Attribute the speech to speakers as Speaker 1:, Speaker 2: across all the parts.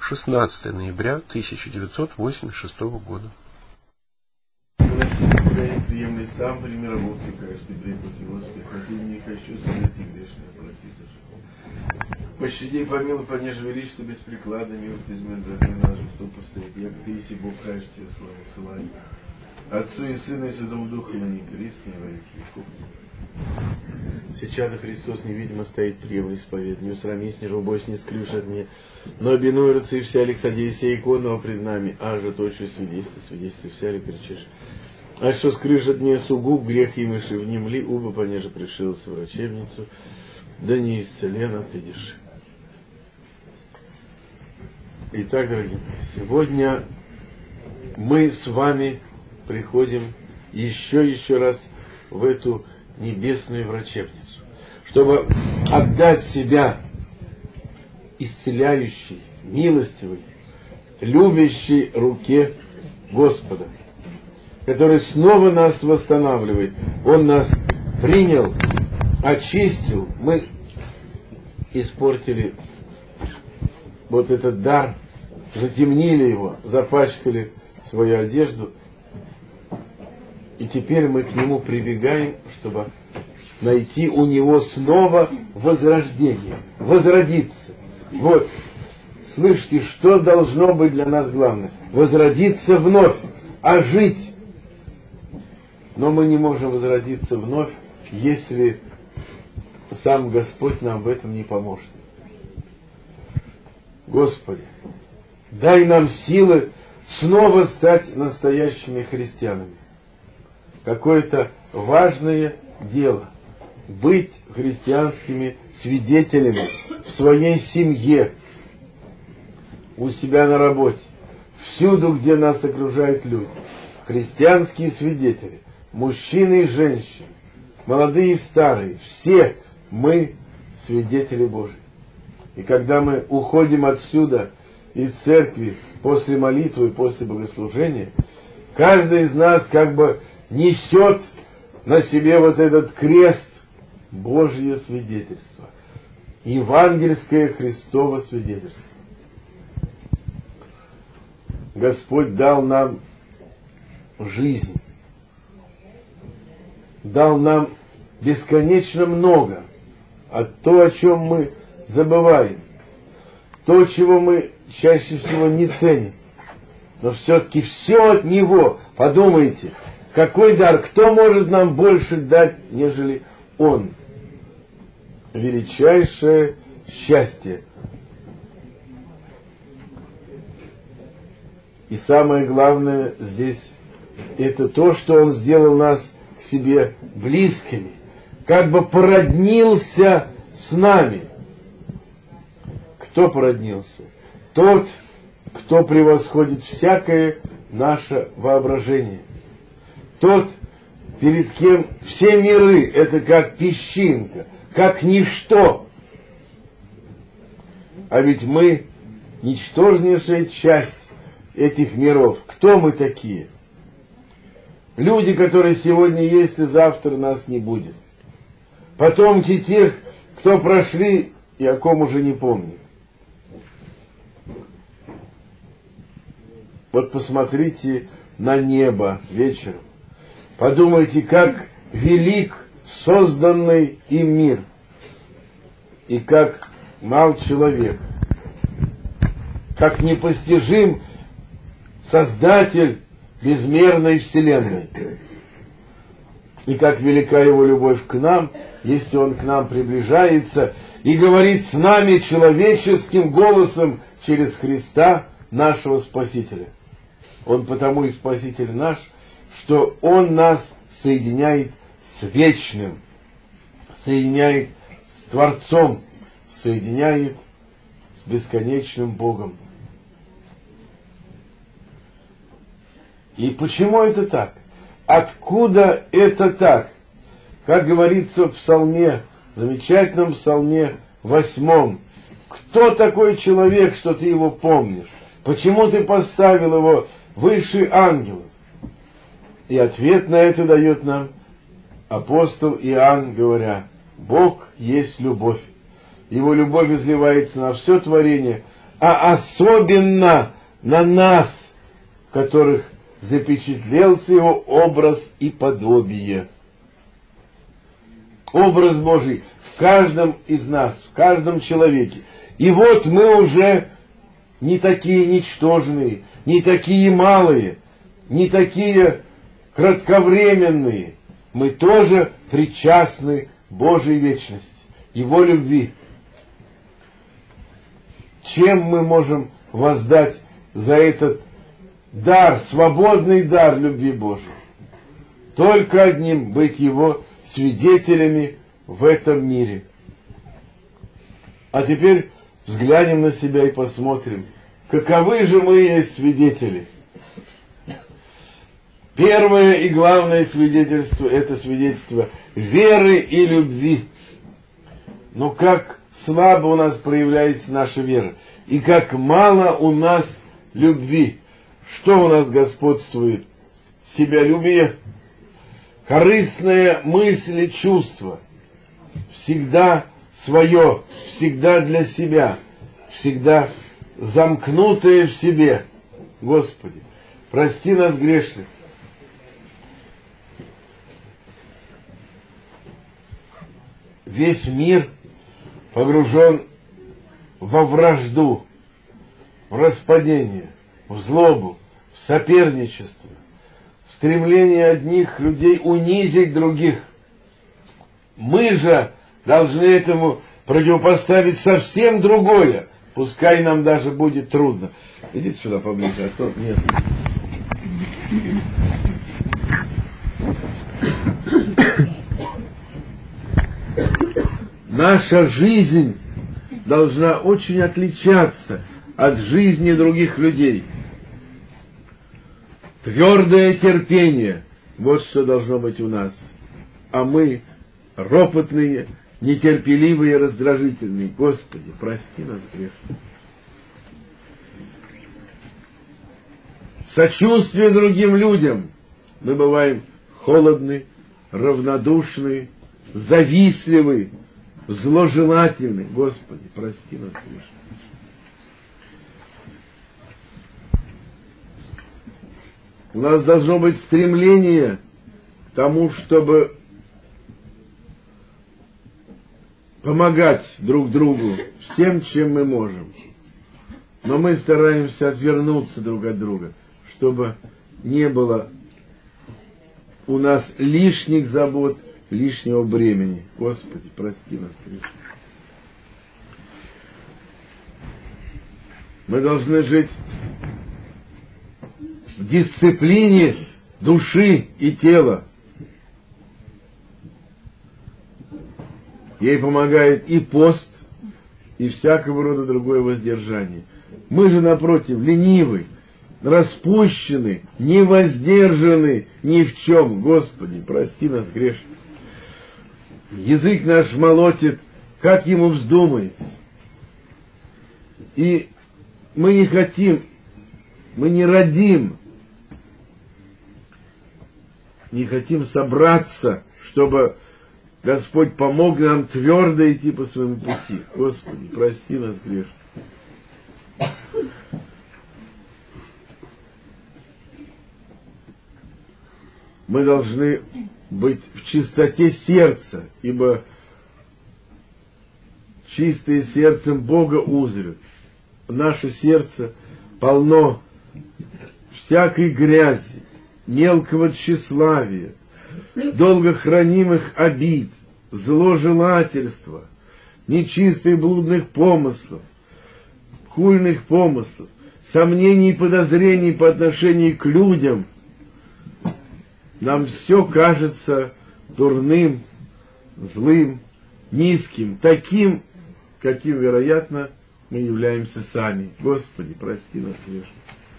Speaker 1: 16 ноября 1986 года.
Speaker 2: Приемли сам пример работы, каждый припаси, Господи, хоть не хочу смерти грешной обратиться. Пощади, помилуй, понеже велишь, что без приклада, милость измен, дорогой наш, кто постоит, як ты, если Бог, кажешь тебе славу, ссылай. Отцу и Сыну и Святому Духу, на них пресне во веки веков. Сечада Христос невидимо стоит, приемли исповед, не усрамись, не жубойся, не скрюшь от меня, но обинуй рыцы вся лик содейся иконного пред нами, а же точно свидетельство вся ли кричишь. А что скрыжет мне сугуб, грех и мыши внемли, уба понеже пришился в врачебницу, да не исцелен ты дишь. Итак, дорогие мои, сегодня мы с вами приходим еще раз в эту небесную врачебницу, чтобы отдать себя исцеляющей, милостивой, любящей руке Господа, который снова нас восстанавливает. Он нас принял, очистил, мы испортили вот этот дар, затемнили его, запачкали свою одежду, и теперь мы к нему прибегаем, чтобы найти у него снова возрождение, возродиться. Вот, слышите, что должно быть для нас главное? Возродиться вновь, ожить. Но мы не можем возродиться вновь, если сам Господь нам в этом не поможет. Господи, дай нам силы снова стать настоящими христианами. Какое-то важное дело — быть христианскими свидетелями в своей семье, у себя на работе, всюду, где нас окружают люди. Христианские свидетели, мужчины и женщины, молодые и старые, все мы свидетели Божьи. И когда мы уходим отсюда, из церкви, после молитвы, после богослужения, каждый из нас как бы несет на себе вот этот крест, Божье свидетельство, евангельское Христово свидетельство. Господь дал нам жизнь, дал нам бесконечно много, а то, о чем мы забываем, то, чего мы чаще всего не ценим, но все-таки все от Него. Подумайте, какой дар, кто может нам больше дать, нежели Он? Величайшее счастье. И самое главное здесь, это то, что Он сделал нас к себе близкими, как бы породнился с нами. Кто породнился? Тот, кто превосходит всякое наше воображение. Тот, перед кем все миры — это как песчинка, как ничто. А ведь мы ничтожнейшая часть этих миров. Кто мы такие? Люди, которые сегодня есть и завтра нас не будет. Потомки тех, кто прошли и о ком уже не помнят. Вот посмотрите на небо вечером. Подумайте, как велик созданный им мир. И как мал человек. Как непостижим Создатель безмерной вселенной. И как велика Его любовь к нам, если Он к нам приближается и говорит с нами человеческим голосом через Христа, нашего Спасителя. Он потому и Спаситель наш, что Он нас соединяет с вечным, соединяет с Творцом, соединяет с бесконечным Богом. И почему это так? Откуда это так? Как говорится в псалме, в замечательном псалме 8. Кто такой человек, что ты его помнишь? Почему ты поставил его выше ангелов? И ответ на это дает нам апостол Иоанн, говоря: Бог есть любовь. Его любовь изливается на все творение, а особенно на нас, в которых запечатлелся его образ и подобие. Образ Божий в каждом из нас, в каждом человеке. И вот мы уже не такие ничтожные, не такие малые, не такие кратковременные. Мы тоже причастны Божьей вечности, Его любви. Чем мы можем воздать за этот дар, свободный дар любви Божьей? Только одним — быть Его свидетелями в этом мире. А теперь взглянем на себя и посмотрим, каковы же мы есть свидетели. Первое и главное свидетельство — это свидетельство веры и любви. Но как слабо у нас проявляется наша вера, и как мало у нас любви. Что у нас господствует? Себялюбие, корыстные мысли, чувства. Всегда свое, всегда для себя, всегда замкнутое в себе. Господи, прости нас, грешных. Весь мир погружен во вражду, в распадение, в злобу, в соперничество, в стремление одних людей унизить других. Мы же должны этому противопоставить совсем другое, пускай нам даже будет трудно. Идите сюда поближе, а то нет. Наша жизнь должна очень отличаться от жизни других людей. Твердое терпение — вот что должно быть у нас. А мы ропотные, нетерпеливые, раздражительные. Господи, прости нас, грешных. Сочувствие другим людям. Мы бываем холодны, равнодушны, завистливы, зложелательны. Господи, прости нас, грешных. У нас должно быть стремление к тому, чтобы помогать друг другу всем, чем мы можем. Но мы стараемся отвернуться друг от друга, чтобы не было у нас лишних забот, лишнего бремени. Господи, прости нас, грешных. Мы должны жить в дисциплине души и тела. Ей помогает и пост, и всякого рода другое воздержание. Мы же, напротив, ленивы, распущены, не воздержаны ни в чем. Господи, прости нас, грешных. Язык наш молотит, как ему вздумается. И мы не хотим, мы не родим, не хотим собраться, чтобы Господь помог нам твердо идти по своему пути. Господи, прости нас, грешных. Мы должны быть в чистоте сердца, ибо чистое сердцем Бога узрят. Наше сердце полно всякой грязи, мелкого тщеславия, долго хранимых обид, зложелательства, нечистых блудных помыслов, хульных помыслов, сомнений и подозрений по отношению к людям. Нам все кажется дурным, злым, низким, таким, каким, вероятно, мы являемся сами. Господи, прости нас, грешных.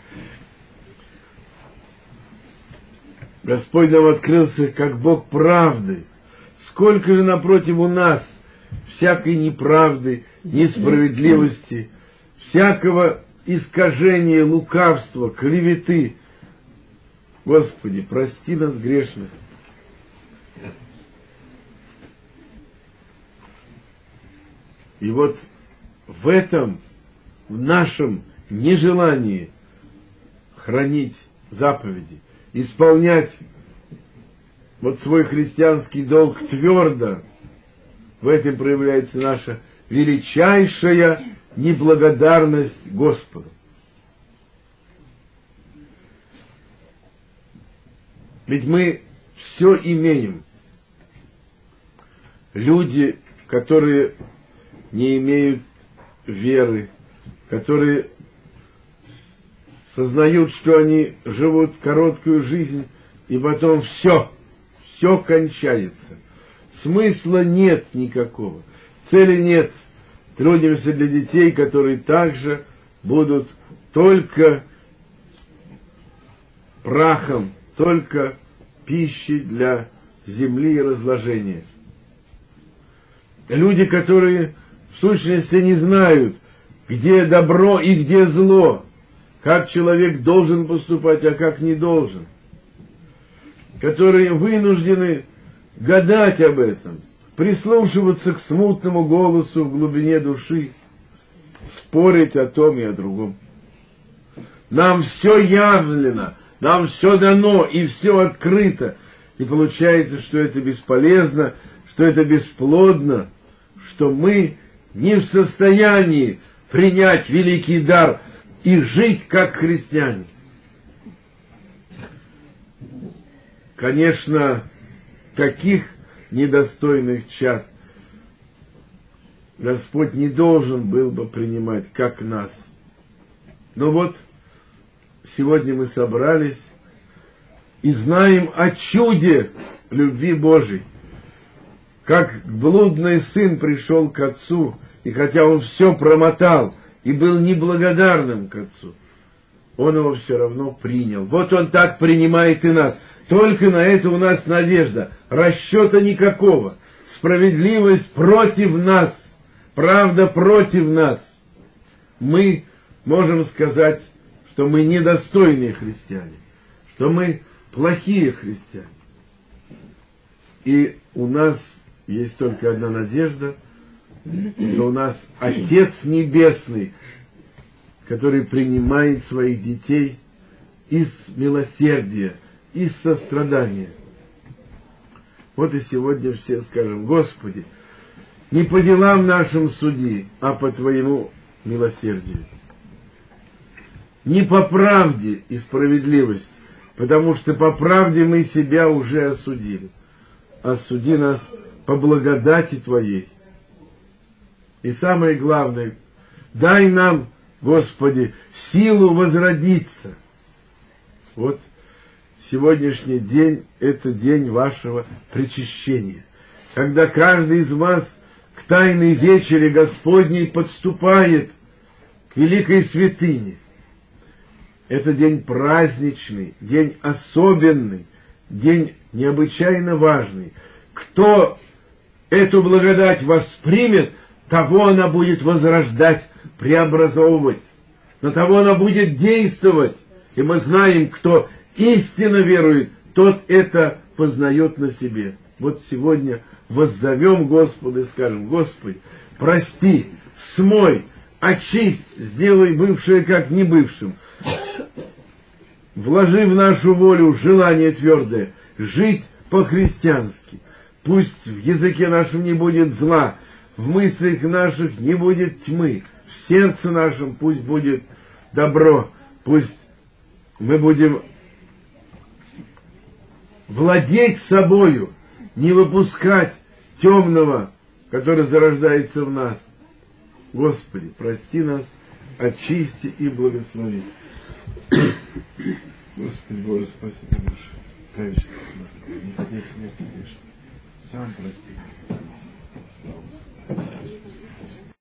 Speaker 2: Господь нам открылся как Бог правды. Сколько же напротив у нас всякой неправды, несправедливости, всякого искажения, лукавства, клеветы. Господи, прости нас, грешных. И вот в этом в нашем нежелании хранить заповеди, исполнять вот свой христианский долг твердо, в этом проявляется наша величайшая неблагодарность Господу. Ведь мы все имеем. Люди, которые не имеют веры, которые сознают, что они живут короткую жизнь, и потом все кончается. Смысла нет никакого, цели нет. Трудимся для детей, которые также будут только прахом, только пищей для земли и разложения. Люди, которые в сущности не знают, где добро и где зло, как человек должен поступать, а как не должен, которые вынуждены гадать об этом, прислушиваться к смутному голосу в глубине души, спорить о том и о другом. Нам все явлено, нам все дано и все открыто. И получается, что это бесполезно, что это бесплодно, что мы не в состоянии принять великий дар и жить как христиане. Конечно, таких недостойных чад Господь не должен был бы принимать, как нас. Но вот сегодня мы собрались и знаем о чуде любви Божией. Как блудный сын пришел к отцу, и хотя он все промотал и был неблагодарным к отцу, он его все равно принял. Вот он так принимает и нас. Только на это у нас надежда. Расчета никакого. Справедливость против нас. Правда против нас. Мы можем сказать, что мы недостойные христиане. Что мы плохие христиане. И у нас есть только одна надежда, что у нас Отец Небесный, который принимает своих детей из милосердия, из сострадания. Вот и сегодня все скажем: Господи, не по делам нашим суди, а по Твоему милосердию. Не по правде и справедливости, потому что по правде мы себя уже осудили. Осуди нас по благодати Твоей. И самое главное, дай нам, Господи, силу возродиться. Вот сегодняшний день – это день вашего причащения, когда каждый из вас к тайной вечере Господней подступает к великой святыне. Это день праздничный, день особенный, день необычайно важный. Кто эту благодать воспримет, того она будет возрождать, преобразовывать, на того она будет действовать. И мы знаем, кто истинно верует, тот это познает на себе. Вот сегодня воззовем Господа и скажем: Господи, прости, смой, очисть, сделай бывшее как не бывшим. Вложи в нашу волю желание твердое, жить по-христиански. Пусть в языке нашем не будет зла, в мыслях наших не будет тьмы, в сердце нашем пусть будет добро, пусть мы будем владеть собою, не выпускать темного, который зарождается в нас. Господи, прости нас, очисти и благослови. Господи Боже, спаси нас, праведность, не ходи смерти грешной, сам прости.